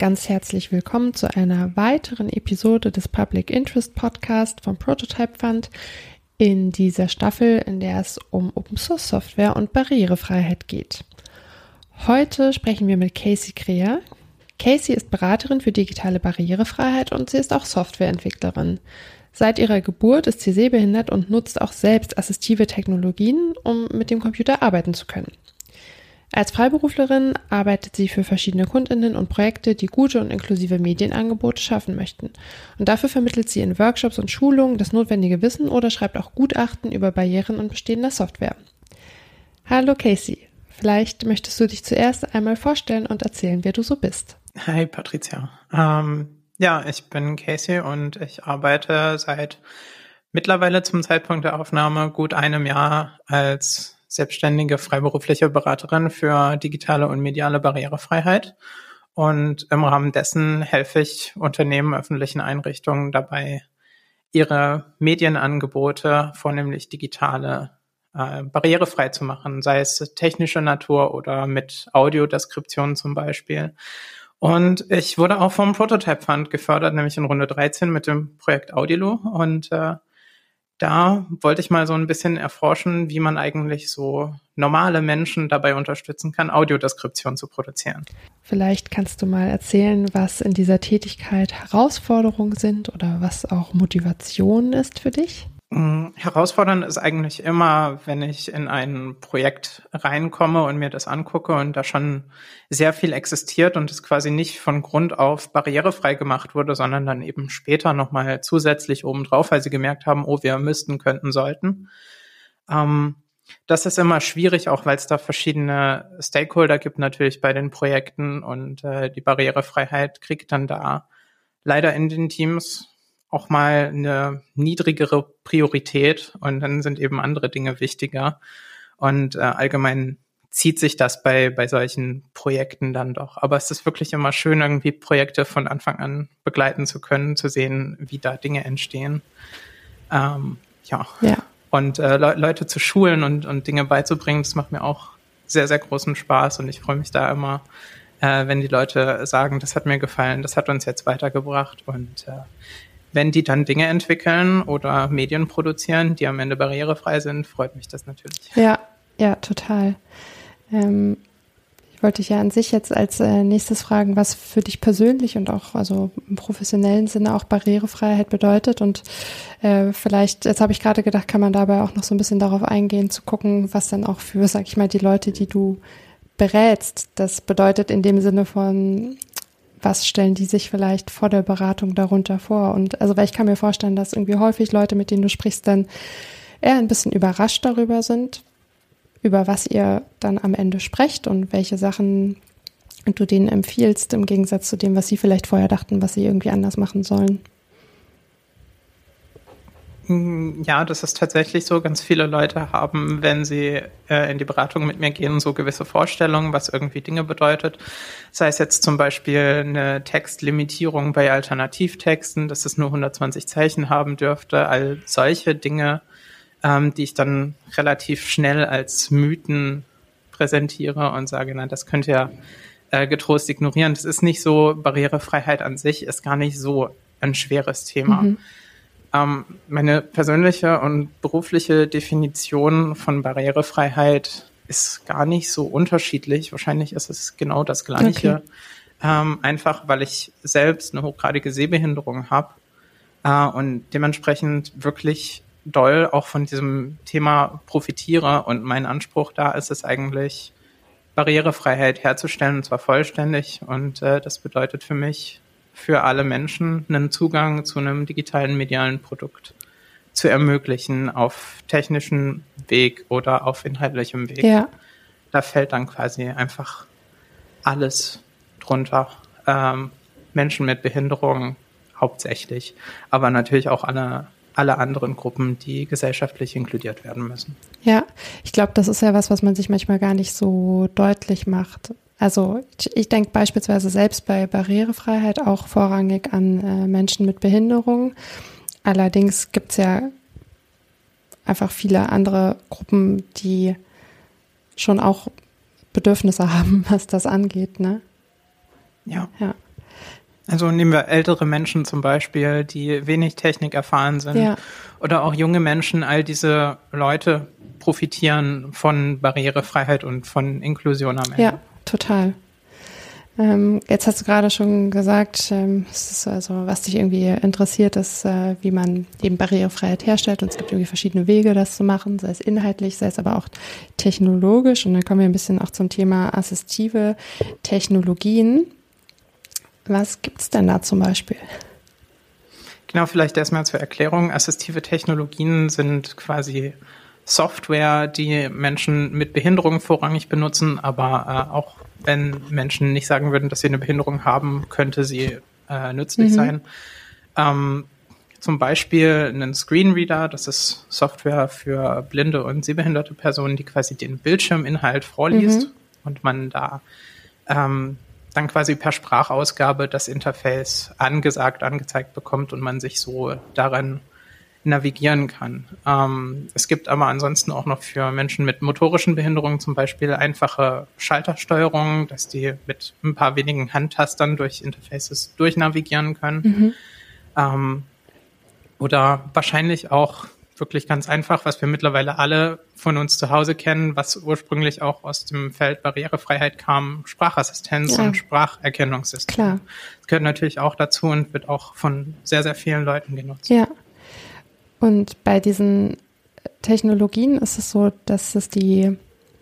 ganz herzlich willkommen zu einer weiteren Episode des Public Interest Podcast vom Prototype Fund. In dieser Staffel, in der es um Open Source Software und Barrierefreiheit geht. Heute sprechen wir mit Casey Kreher. Casey ist Beraterin für digitale Barrierefreiheit und sie ist auch Softwareentwicklerin. Seit ihrer Geburt ist sie sehbehindert und nutzt auch selbst assistive Technologien, um mit dem Computer arbeiten zu können. Als Freiberuflerin arbeitet sie für verschiedene KundInnen und Projekte, die gute und inklusive Medienangebote schaffen möchten. Und dafür vermittelt sie in Workshops und Schulungen das notwendige Wissen oder schreibt auch Gutachten über Barrieren und bestehender Software. Hallo Casey, vielleicht möchtest du dich zuerst einmal vorstellen und erzählen, wer du so bist. Hi Patricia. Ich bin Casey und ich arbeite seit mittlerweile zum Zeitpunkt der Aufnahme gut einem Jahr als selbstständige freiberufliche Beraterin für digitale und mediale Barrierefreiheit. Und im Rahmen dessen helfe ich Unternehmen, öffentlichen Einrichtungen dabei, ihre Medienangebote, vornehmlich digitale, barrierefrei zu machen, sei es technische Natur oder mit Audiodeskription zum Beispiel. Und ich wurde auch vom Prototype Fund gefördert, nämlich in Runde 13 mit dem Projekt Audilo. Und da wollte ich mal so ein bisschen erforschen, wie man eigentlich so normale Menschen dabei unterstützen kann, Audiodeskription zu produzieren. Vielleicht kannst du mal erzählen, was in dieser Tätigkeit Herausforderungen sind oder was auch Motivation ist für dich? Herausfordernd ist eigentlich immer, wenn ich in ein Projekt reinkomme und mir das angucke und da schon sehr viel existiert und es quasi nicht von Grund auf barrierefrei gemacht wurde, sondern dann eben später nochmal zusätzlich obendrauf, weil sie gemerkt haben, oh, wir müssten, könnten, sollten. Das ist immer schwierig, auch weil es da verschiedene Stakeholder gibt natürlich bei den Projekten und die Barrierefreiheit kriegt dann da leider in den Teams auch mal eine niedrigere Priorität und dann sind eben andere Dinge wichtiger. Und allgemein zieht sich das bei solchen Projekten dann doch. Aber es ist wirklich immer schön, irgendwie Projekte von Anfang an begleiten zu können, zu sehen, wie da Dinge entstehen. Und Leute zu schulen und Dinge beizubringen, das macht mir auch sehr, sehr großen Spaß. Und ich freue mich da immer, wenn die Leute sagen, das hat mir gefallen, das hat uns jetzt weitergebracht. Und wenn die dann Dinge entwickeln oder Medien produzieren, die am Ende barrierefrei sind, freut mich das natürlich. Ja, total. Ich wollte dich ja an sich jetzt als nächstes fragen, was für dich persönlich und auch also im professionellen Sinne auch Barrierefreiheit bedeutet. Und vielleicht, jetzt habe ich gerade gedacht, kann man dabei auch noch so ein bisschen darauf eingehen, zu gucken, was dann auch für, sag ich mal, die Leute, die du berätst, das bedeutet in dem Sinne von, was stellen die sich vielleicht vor der Beratung darunter vor? Und also, weil ich kann mir vorstellen, dass irgendwie häufig Leute, mit denen du sprichst, dann eher ein bisschen überrascht darüber sind, über was ihr dann am Ende sprecht und welche Sachen du denen empfiehlst, im Gegensatz zu dem, was sie vielleicht vorher dachten, was sie irgendwie anders machen sollen. Ja, das ist tatsächlich so. Ganz viele Leute haben, wenn sie in die Beratung mit mir gehen, so gewisse Vorstellungen, was irgendwie Dinge bedeutet. Sei es jetzt zum Beispiel eine Textlimitierung bei Alternativtexten, dass es nur 120 Zeichen haben dürfte. All solche Dinge, die ich dann relativ schnell als Mythen präsentiere und sage, na, das könnt ihr getrost ignorieren. Das ist nicht so, Barrierefreiheit an sich ist gar nicht so ein schweres Thema. Meine persönliche und berufliche Definition von Barrierefreiheit ist gar nicht so unterschiedlich. Wahrscheinlich ist es genau das Gleiche. Okay. Einfach, weil ich selbst eine hochgradige Sehbehinderung habe und dementsprechend wirklich doll auch von diesem Thema profitiere. Und mein Anspruch da ist es eigentlich, Barrierefreiheit herzustellen, und zwar vollständig. Und das bedeutet für mich, für alle Menschen einen Zugang zu einem digitalen medialen Produkt zu ermöglichen auf technischem Weg oder auf inhaltlichem Weg. Ja. Da fällt dann quasi einfach alles drunter. Menschen mit Behinderung hauptsächlich, aber natürlich auch alle anderen Gruppen, die gesellschaftlich inkludiert werden müssen. Ja, ich glaube, das ist ja was man sich manchmal gar nicht so deutlich macht. Also ich denke beispielsweise selbst bei Barrierefreiheit auch vorrangig an Menschen mit Behinderung. Allerdings gibt es ja einfach viele andere Gruppen, die schon auch Bedürfnisse haben, was das angeht, ne? Ja. Also nehmen wir ältere Menschen zum Beispiel, die wenig Technik erfahren sind. Ja. Oder auch junge Menschen, all diese Leute profitieren von Barrierefreiheit und von Inklusion am Ende. Ja, total. Jetzt hast du gerade schon gesagt, es ist also, was dich irgendwie interessiert, ist, wie man eben Barrierefreiheit herstellt. Und es gibt irgendwie verschiedene Wege, das zu machen, sei es inhaltlich, sei es aber auch technologisch. Und dann kommen wir ein bisschen auch zum Thema assistive Technologien. Was gibt's denn da zum Beispiel? Genau, vielleicht erstmal zur Erklärung. Assistive Technologien sind quasi Software, die Menschen mit Behinderung vorrangig benutzen, aber auch wenn Menschen nicht sagen würden, dass sie eine Behinderung haben, könnte sie nützlich sein. Zum Beispiel einen Screenreader, das ist Software für blinde und sehbehinderte Personen, die quasi den Bildschirminhalt vorliest und man da dann quasi per Sprachausgabe das Interface angezeigt bekommt und man sich so daran navigieren kann. Es gibt aber ansonsten auch noch für Menschen mit motorischen Behinderungen zum Beispiel einfache Schaltersteuerungen, dass die mit ein paar wenigen Handtastern durch Interfaces durchnavigieren können. Oder wahrscheinlich auch wirklich ganz einfach, was wir mittlerweile alle von uns zu Hause kennen, was ursprünglich auch aus dem Feld Barrierefreiheit kam, Sprachassistenz und Spracherkennungssystem. Klar. Das gehört natürlich auch dazu und wird auch von sehr, sehr vielen Leuten genutzt. Ja. Und bei diesen Technologien ist es so, dass dass sie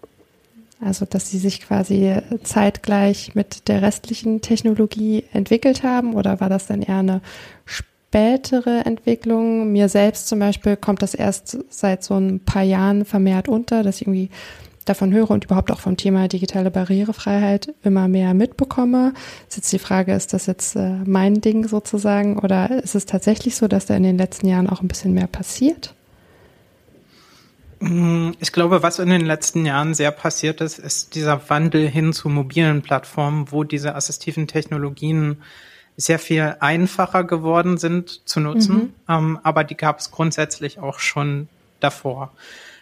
sich quasi zeitgleich mit der restlichen Technologie entwickelt haben, oder war das dann eher eine spätere Entwicklung? Mir selbst zum Beispiel kommt das erst seit so ein paar Jahren vermehrt unter, dass ich irgendwie davon höre und überhaupt auch vom Thema digitale Barrierefreiheit immer mehr mitbekomme. Ist jetzt die Frage, ist das jetzt mein Ding sozusagen, oder ist es tatsächlich so, dass da in den letzten Jahren auch ein bisschen mehr passiert? Ich glaube, was in den letzten Jahren sehr passiert ist, ist dieser Wandel hin zu mobilen Plattformen, wo diese assistiven Technologien sehr viel einfacher geworden sind zu nutzen, aber die gab es grundsätzlich auch schon davor.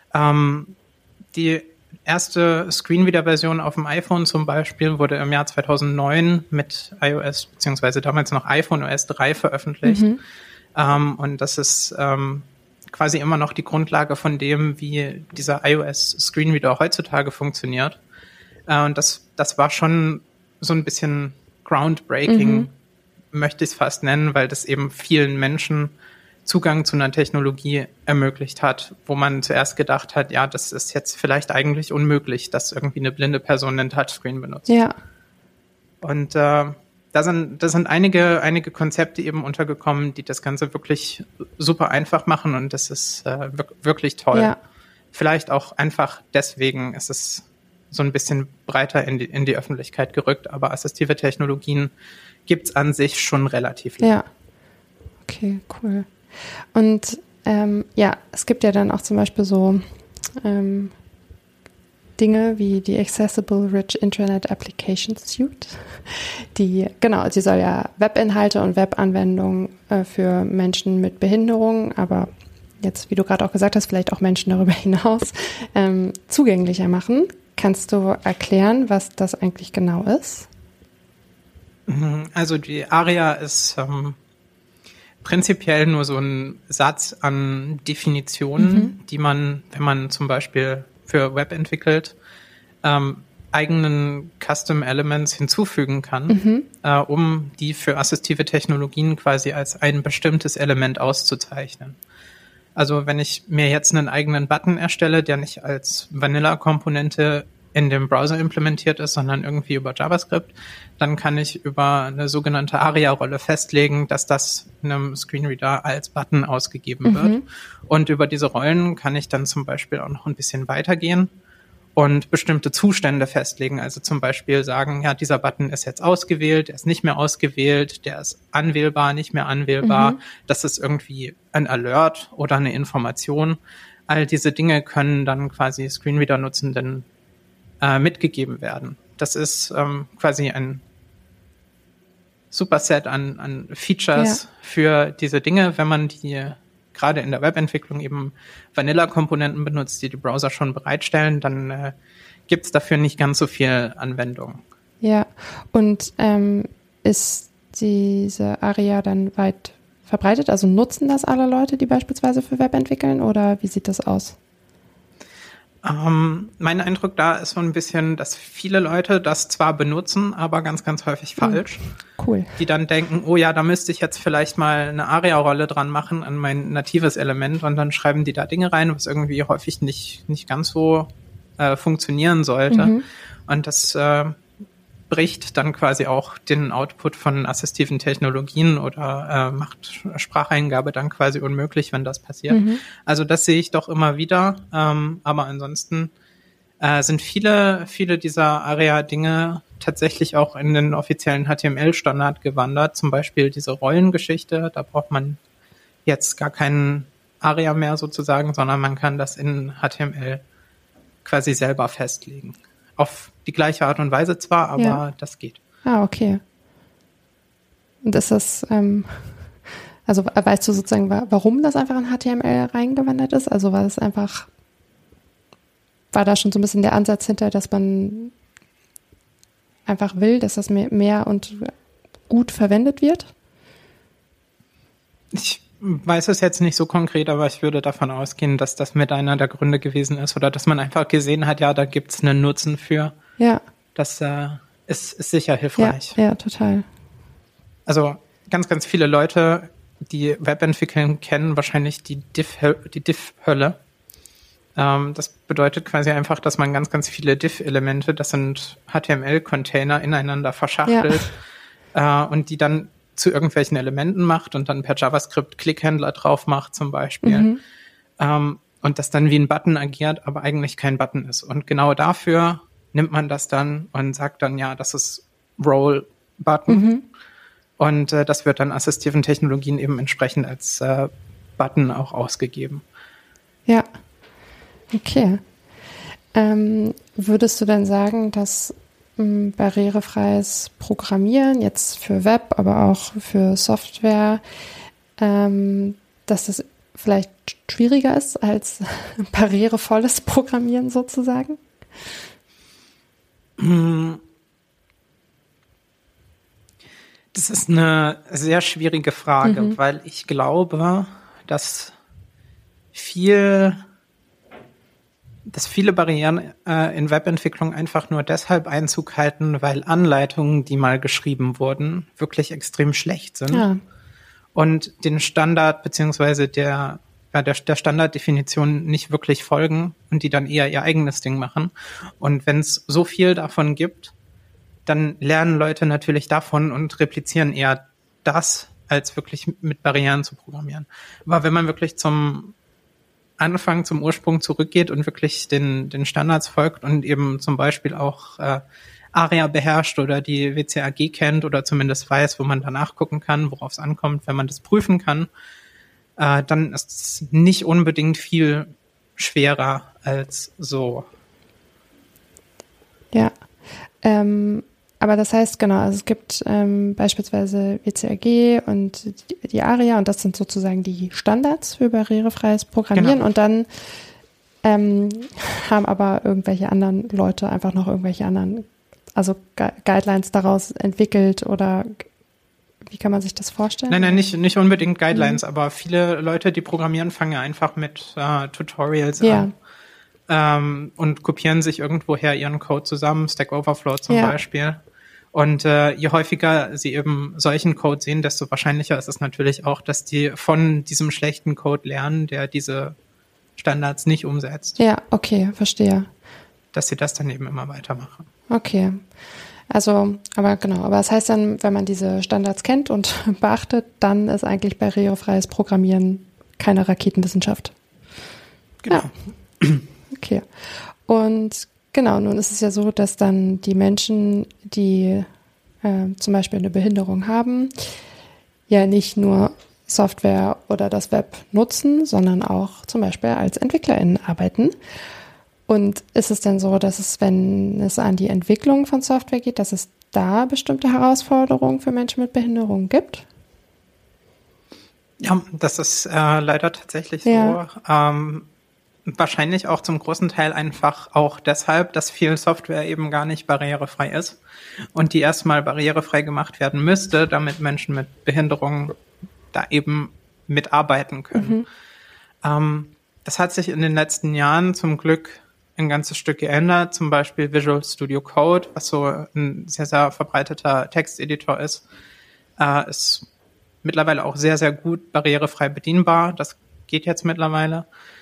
Die erste Screenreader-Version auf dem iPhone zum Beispiel wurde im Jahr 2009 mit iOS, beziehungsweise damals noch iPhone OS 3 veröffentlicht. Und das ist quasi immer noch die Grundlage von dem, wie dieser iOS-Screenreader heutzutage funktioniert. Und das war schon so ein bisschen groundbreaking, möchte ich es fast nennen, weil das eben vielen Menschen Zugang zu einer Technologie ermöglicht hat, wo man zuerst gedacht hat, ja, das ist jetzt vielleicht eigentlich unmöglich, dass irgendwie eine blinde Person einen Touchscreen benutzt. Ja. Und da sind einige Konzepte eben untergekommen, die das Ganze wirklich super einfach machen, und das ist wirklich toll. Ja. Vielleicht auch einfach deswegen ist es so ein bisschen breiter in die Öffentlichkeit gerückt, aber assistive Technologien gibt's an sich schon relativ lange. Ja. Okay, cool. Und es gibt ja dann auch zum Beispiel so Dinge wie die Accessible Rich Internet Application Suite, sie soll ja Webinhalte und Webanwendungen für Menschen mit Behinderungen, aber jetzt, wie du gerade auch gesagt hast, vielleicht auch Menschen darüber hinaus zugänglicher machen. Kannst du erklären, was das eigentlich genau ist? Also die ARIA ist prinzipiell nur so ein Satz an Definitionen, die man, wenn man zum Beispiel für Web entwickelt, eigenen Custom Elements hinzufügen kann, um die für assistive Technologien quasi als ein bestimmtes Element auszuzeichnen. Also wenn ich mir jetzt einen eigenen Button erstelle, der nicht als Vanilla-Komponente in dem Browser implementiert ist, sondern irgendwie über JavaScript, dann kann ich über eine sogenannte ARIA-Rolle festlegen, dass das einem Screenreader als Button ausgegeben wird. Und über diese Rollen kann ich dann zum Beispiel auch noch ein bisschen weitergehen und bestimmte Zustände festlegen. Also zum Beispiel sagen, ja, dieser Button ist jetzt ausgewählt, der ist nicht mehr ausgewählt, der ist anwählbar, nicht mehr anwählbar. Das ist irgendwie ein Alert oder eine Information. All diese Dinge können dann quasi Screenreader-Nutzenden mitgegeben werden. Das ist quasi ein Superset an Features für diese Dinge, wenn man die gerade in der Webentwicklung eben Vanilla-Komponenten benutzt, die Browser schon bereitstellen, dann gibt's dafür nicht ganz so viel Anwendung. Ja, und ist diese ARIA dann weit verbreitet? Also nutzen das alle Leute, die beispielsweise für Web entwickeln, oder wie sieht das aus? Mein Eindruck da ist so ein bisschen, dass viele Leute das zwar benutzen, aber ganz, ganz häufig falsch. Cool. Die dann denken, oh ja, da müsste ich jetzt vielleicht mal eine ARIA-Rolle dran machen an mein natives Element, und dann schreiben die da Dinge rein, was irgendwie häufig nicht ganz so funktionieren sollte. Und das bricht dann quasi auch den Output von assistiven Technologien oder macht Spracheingabe dann quasi unmöglich, wenn das passiert. Also das sehe ich doch immer wieder. Aber ansonsten sind viele dieser ARIA-Dinge tatsächlich auch in den offiziellen HTML-Standard gewandert. Zum Beispiel diese Rollengeschichte, da braucht man jetzt gar keinen ARIA mehr sozusagen, sondern man kann das in HTML quasi selber festlegen. Auf die gleiche Art und Weise zwar, aber das geht. Ah, okay. Und ist das, also weißt du sozusagen, warum das einfach in HTML reingewandert ist? Also war da schon so ein bisschen der Ansatz hinter, dass man einfach will, dass das mehr und gut verwendet wird? Ich weiß es jetzt nicht so konkret, aber ich würde davon ausgehen, dass das mit einer der Gründe gewesen ist oder dass man einfach gesehen hat, ja, da gibt es einen Nutzen für. Ja. Das ist sicher hilfreich. Ja, total. Also ganz, ganz viele Leute, die Web entwickeln, kennen wahrscheinlich die Diff-Hölle. Das bedeutet quasi einfach, dass man ganz, ganz viele Diff-Elemente, das sind HTML-Container, ineinander verschachtelt und die dann zu irgendwelchen Elementen macht und dann per JavaScript Klickhändler drauf macht zum Beispiel. Und das dann wie ein Button agiert, aber eigentlich kein Button ist. Und genau dafür nimmt man das dann und sagt dann, ja, das ist Roll-Button. Und das wird dann assistiven Technologien eben entsprechend als Button auch ausgegeben. Ja, okay. Würdest du denn sagen, dass barrierefreies Programmieren jetzt für Web, aber auch für Software, dass das vielleicht schwieriger ist als barrierevolles Programmieren sozusagen? Das ist eine sehr schwierige Frage, weil ich glaube, dass viele Barrieren in Webentwicklung einfach nur deshalb Einzug halten, weil Anleitungen, die mal geschrieben wurden, wirklich extrem schlecht sind und den Standard beziehungsweise der Standarddefinition nicht wirklich folgen und die dann eher ihr eigenes Ding machen. Und wenn es so viel davon gibt, dann lernen Leute natürlich davon und replizieren eher das, als wirklich mit Barrieren zu programmieren. Aber wenn man wirklich zum Anfang, zum Ursprung zurückgeht und wirklich den Standards folgt und eben zum Beispiel auch ARIA beherrscht oder die WCAG kennt oder zumindest weiß, wo man danach gucken kann, worauf es ankommt, wenn man das prüfen kann, dann ist es nicht unbedingt viel schwerer als so. Ja, aber das heißt, genau, also es gibt beispielsweise WCAG und die ARIA und das sind sozusagen die Standards für barrierefreies Programmieren und dann haben aber irgendwelche anderen Leute einfach noch irgendwelche anderen, also Guidelines daraus entwickelt oder wie kann man sich das vorstellen? Nein, nicht unbedingt Guidelines, aber viele Leute, die programmieren, fangen einfach mit Tutorials an und kopieren sich irgendwoher ihren Code zusammen, Stack Overflow zum Beispiel. Und je häufiger sie eben solchen Code sehen, desto wahrscheinlicher ist es natürlich auch, dass die von diesem schlechten Code lernen, der diese Standards nicht umsetzt. Ja, okay, verstehe. Dass sie das dann eben immer weitermachen. Okay. Also, aber das heißt dann, wenn man diese Standards kennt und beachtet, dann ist eigentlich barrierefreies Programmieren keine Raketenwissenschaft. Genau. Ja. Okay. Und genau, nun ist es ja so, dass dann die Menschen, die zum Beispiel eine Behinderung haben, ja nicht nur Software oder das Web nutzen, sondern auch zum Beispiel als EntwicklerInnen arbeiten. Und ist es denn so, dass es, wenn es an die Entwicklung von Software geht, dass es da bestimmte Herausforderungen für Menschen mit Behinderungen gibt? Ja, das ist leider tatsächlich so. wahrscheinlich auch zum großen Teil einfach auch deshalb, dass viel Software eben gar nicht barrierefrei ist und die erstmal barrierefrei gemacht werden müsste, damit Menschen mit Behinderungen da eben mitarbeiten können. Das hat sich in den letzten Jahren zum Glück ein ganzes Stück geändert. Zum Beispiel Visual Studio Code, was so ein sehr, sehr verbreiteter Texteditor ist mittlerweile auch sehr, sehr gut barrierefrei bedienbar. Das geht jetzt mittlerweile.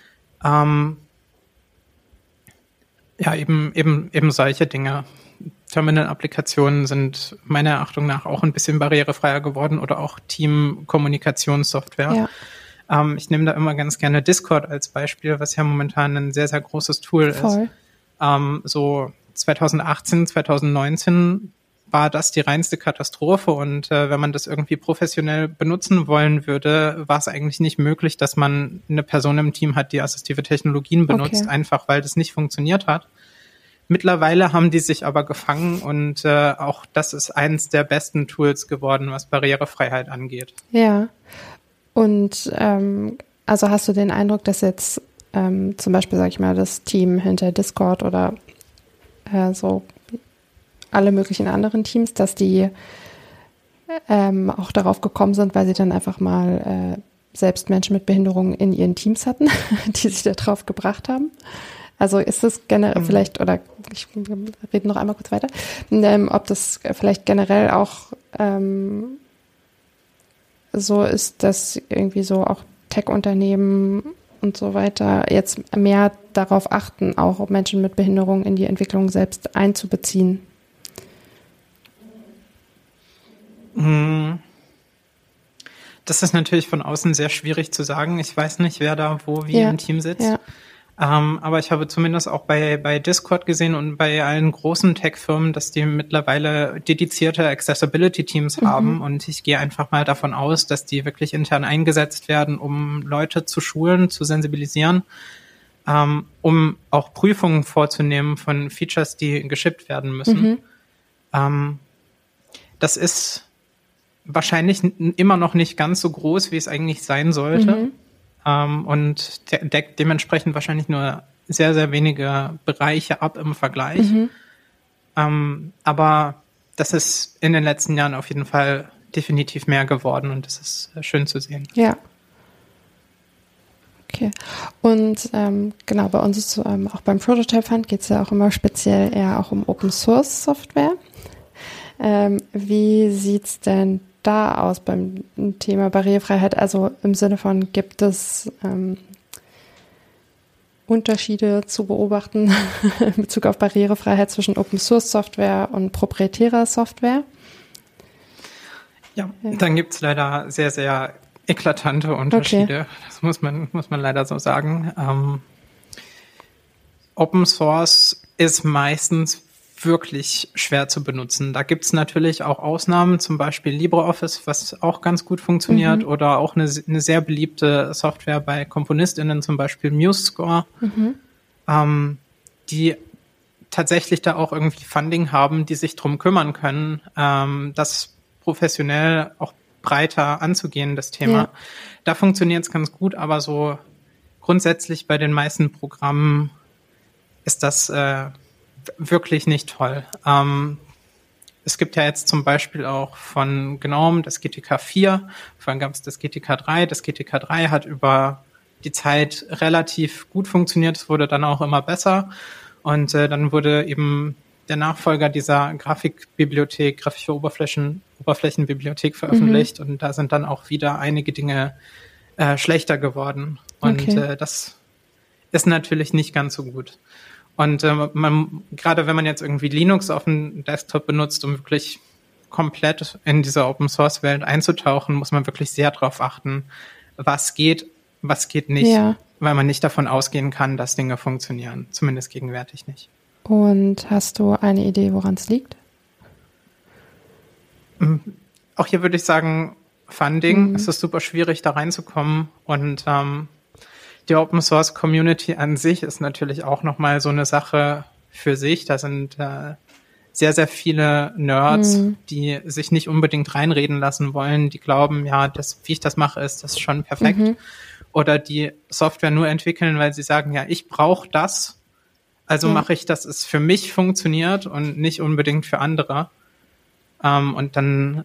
Eben solche Dinge. Terminal-Applikationen sind meiner Erachtung nach auch ein bisschen barrierefreier geworden oder auch Team-Kommunikationssoftware. Ja. Ich nehme da immer ganz gerne Discord als Beispiel, was ja momentan ein sehr, sehr großes Tool ist. So 2018, 2019 war das die reinste Katastrophe und wenn man das irgendwie professionell benutzen wollen würde, war es eigentlich nicht möglich, dass man eine Person im Team hat, die assistive Technologien benutzt, einfach weil das nicht funktioniert hat. Mittlerweile haben die sich aber gefangen und auch das ist eins der besten Tools geworden, was Barrierefreiheit angeht. Ja, und also hast du den Eindruck, dass jetzt zum Beispiel, sag ich mal, das Team hinter Discord oder so alle möglichen anderen Teams, dass die auch darauf gekommen sind, weil sie dann einfach mal selbst Menschen mit Behinderungen in ihren Teams hatten, die sich da drauf gebracht haben? Also ist das generell vielleicht, oder ich rede noch einmal kurz weiter, ob das vielleicht generell auch so ist, dass irgendwie so auch Tech-Unternehmen und so weiter jetzt mehr darauf achten, auch Menschen mit Behinderung in die Entwicklung selbst einzubeziehen? Das ist natürlich von außen sehr schwierig zu sagen. Ich weiß nicht, wer da wo wie im Team sitzt. Ja. Aber ich habe zumindest auch bei Discord gesehen und bei allen großen Tech-Firmen, dass die mittlerweile dedizierte Accessibility-Teams haben. Und ich gehe einfach mal davon aus, dass die wirklich intern eingesetzt werden, um Leute zu schulen, zu sensibilisieren, um auch Prüfungen vorzunehmen von Features, die geschippt werden müssen. Das ist wahrscheinlich immer noch nicht ganz so groß, wie es eigentlich sein sollte. Und deckt dementsprechend wahrscheinlich nur sehr, sehr wenige Bereiche ab im Vergleich. Aber das ist in den letzten Jahren auf jeden Fall definitiv mehr geworden und das ist schön zu sehen. Ja. Okay. Und genau, bei uns ist auch beim Prototype Fund geht es ja auch immer speziell eher auch um Open Source Software. Wie sieht's denn da aus beim Thema Barrierefreiheit? Also im Sinne von, gibt es Unterschiede zu beobachten in Bezug auf Barrierefreiheit zwischen Open Source Software und proprietärer Software? Ja, dann gibt's leider sehr, sehr eklatante Unterschiede. Okay. Das muss man leider so sagen. Open Source ist meistens wirklich schwer zu benutzen. Da gibt's natürlich auch Ausnahmen, zum Beispiel LibreOffice, was auch ganz gut funktioniert, oder auch eine sehr beliebte Software bei KomponistInnen, zum Beispiel MuseScore, die tatsächlich da auch irgendwie Funding haben, die sich drum kümmern können, das professionell auch breiter anzugehen, das Thema. Ja. Da funktioniert's ganz gut, aber so grundsätzlich bei den meisten Programmen ist das wirklich nicht toll. Es gibt ja jetzt zum Beispiel auch von GNOME das GTK 4, vorhin gab es das GTK 3. Das GTK 3 hat über die Zeit relativ gut funktioniert, es wurde dann auch immer besser und dann wurde eben der Nachfolger dieser Grafikbibliothek, grafische Oberflächenbibliothek veröffentlicht und da sind dann auch wieder einige Dinge schlechter geworden und das ist natürlich nicht ganz so gut. Und gerade wenn man jetzt irgendwie Linux auf dem Desktop benutzt, um wirklich komplett in diese Open-Source-Welt einzutauchen, muss man wirklich sehr darauf achten, was geht nicht, weil man nicht davon ausgehen kann, dass Dinge funktionieren, zumindest gegenwärtig nicht. Und hast du eine Idee, woran es liegt? Auch hier würde ich sagen, Funding. Es ist super schwierig, da reinzukommen und die Open Source Community an sich ist natürlich auch nochmal so eine Sache für sich. Da sind sehr, sehr viele Nerds, die sich nicht unbedingt reinreden lassen wollen, die glauben, ja, wie ich das mache, ist das schon perfekt. oder die Software nur entwickeln, weil sie sagen, ja, ich brauche das, also mache ich, dass es für mich funktioniert und nicht unbedingt für andere. Und dann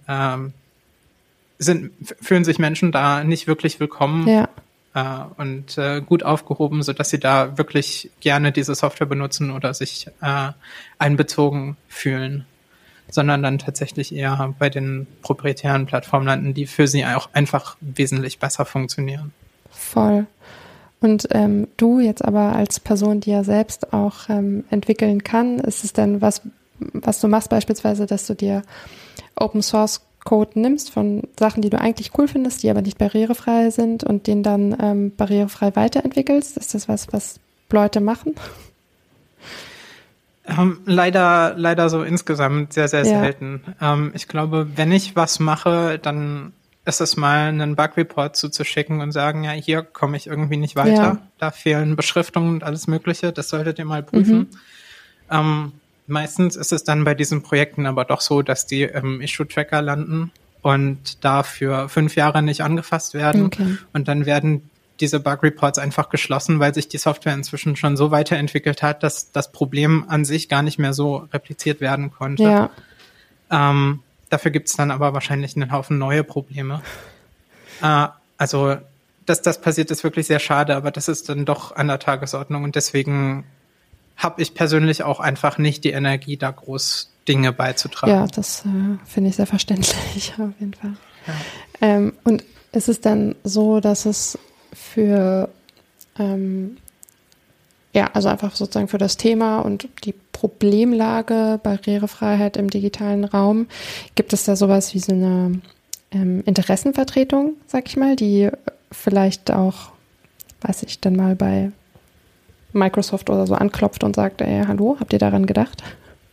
fühlen sich Menschen da nicht wirklich willkommen und gut aufgehoben, sodass sie da wirklich gerne diese Software benutzen oder sich einbezogen fühlen, sondern dann tatsächlich eher bei den proprietären Plattformen landen, die für sie auch einfach wesentlich besser funktionieren. Voll. Und du jetzt aber als Person, die ja selbst auch entwickeln kann, ist es denn was du machst beispielsweise, dass du dir Open Source Code nimmst von Sachen, die du eigentlich cool findest, die aber nicht barrierefrei sind und den dann barrierefrei weiterentwickelst? Ist das was Leute machen? Leider so insgesamt sehr, sehr selten. Ich glaube, wenn ich was mache, dann ist es mal einen Bug-Report zuzuschicken und sagen, ja, hier komme ich irgendwie nicht weiter. Da fehlen Beschriftungen und alles Mögliche. Das solltet ihr mal prüfen. Meistens ist es dann bei diesen Projekten aber doch so, dass die im Issue-Tracker landen und dafür 5 Jahre nicht angefasst werden. Okay. Und dann werden diese Bug-Reports einfach geschlossen, weil sich die Software inzwischen schon so weiterentwickelt hat, dass das Problem an sich gar nicht mehr so repliziert werden konnte. Dafür gibt es dann aber wahrscheinlich einen Haufen neue Probleme. Also, dass das passiert, ist wirklich sehr schade, aber das ist dann doch an der Tagesordnung und deswegen habe ich persönlich auch einfach nicht die Energie, da groß Dinge beizutragen. Ja, das finde ich sehr verständlich, auf jeden Fall. Ja. Und ist es dann so, dass es für, also einfach sozusagen für das Thema und die Problemlage Barrierefreiheit im digitalen Raum, gibt es da sowas wie so eine Interessenvertretung, sag ich mal, die vielleicht auch, weiß ich, dann mal bei Microsoft oder so anklopft und sagt, ey, hallo, habt ihr daran gedacht?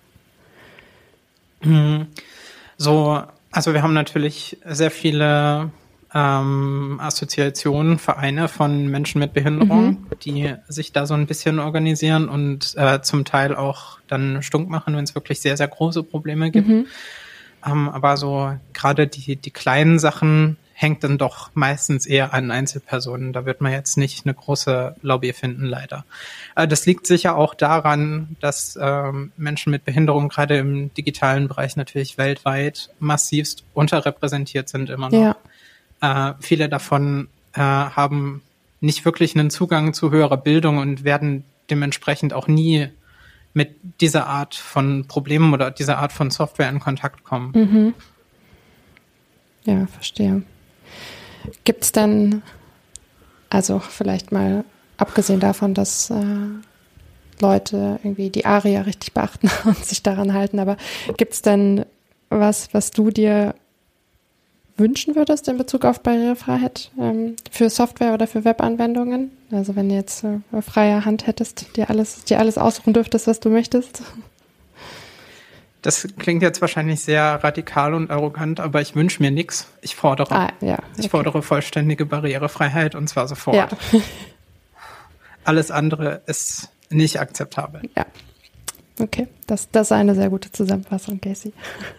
So, also wir haben natürlich sehr viele Assoziationen, Vereine von Menschen mit Behinderung, die sich da so ein bisschen organisieren und zum Teil auch dann stunk machen, wenn es wirklich sehr, sehr große Probleme gibt. Aber so gerade die kleinen Sachen hängt dann doch meistens eher an Einzelpersonen. Da wird man jetzt nicht eine große Lobby finden, leider. Das liegt sicher auch daran, dass Menschen mit Behinderung gerade im digitalen Bereich natürlich weltweit massivst unterrepräsentiert sind immer noch. Viele davon haben nicht wirklich einen Zugang zu höherer Bildung und werden dementsprechend auch nie mit dieser Art von Problemen oder dieser Art von Software in Kontakt kommen. Ja, verstehe. Gibt es dann, also vielleicht mal abgesehen davon, dass Leute irgendwie die ARIA richtig beachten und sich daran halten, aber gibt es denn was du dir wünschen würdest in Bezug auf Barrierefreiheit für Software oder für Webanwendungen? Also wenn du jetzt freie Hand hättest, dir alles aussuchen dürftest, was du möchtest? Das klingt jetzt wahrscheinlich sehr radikal und arrogant, aber ich wünsche mir nichts. Ich fordere. Ich fordere vollständige Barrierefreiheit und zwar sofort. Ja. Alles andere ist nicht akzeptabel. Ja, okay. Das ist eine sehr gute Zusammenfassung, Casey.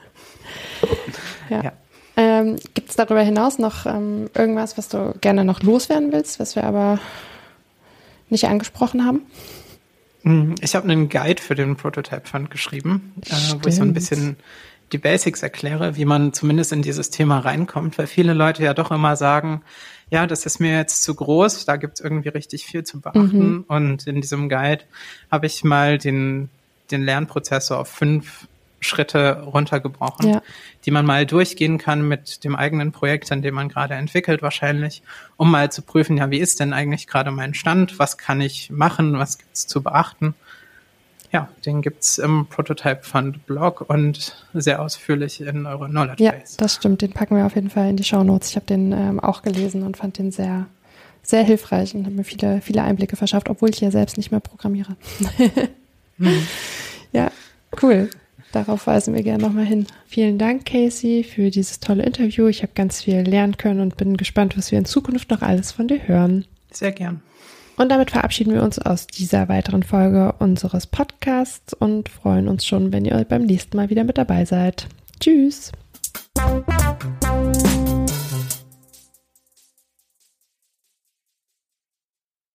Ja. Gibt es darüber hinaus noch irgendwas, was du gerne noch loswerden willst, was wir aber nicht angesprochen haben? Ich habe einen Guide für den Prototype Fund geschrieben, wo ich so ein bisschen die Basics erkläre, wie man zumindest in dieses Thema reinkommt, weil viele Leute ja doch immer sagen, ja, das ist mir jetzt zu groß, da gibt's irgendwie richtig viel zu beachten. Und in diesem Guide habe ich mal den Lernprozess so auf 5 Schritte runtergebrochen, die man mal durchgehen kann mit dem eigenen Projekt, an dem man gerade entwickelt wahrscheinlich, um mal zu prüfen, ja, wie ist denn eigentlich gerade mein Stand, was kann ich machen, was gibt's zu beachten. Ja, den gibt's im Prototype Fund Blog und sehr ausführlich in eurer Knowledge Base. Ja, das stimmt, den packen wir auf jeden Fall in die Shownotes. Ich habe den auch gelesen und fand den sehr, sehr hilfreich und habe mir viele, viele Einblicke verschafft, obwohl ich ja selbst nicht mehr programmiere. Ja, cool. Darauf weisen wir gerne nochmal hin. Vielen Dank, Casey, für dieses tolle Interview. Ich habe ganz viel lernen können und bin gespannt, was wir in Zukunft noch alles von dir hören. Sehr gern. Und damit verabschieden wir uns aus dieser weiteren Folge unseres Podcasts und freuen uns schon, wenn ihr beim nächsten Mal wieder mit dabei seid. Tschüss!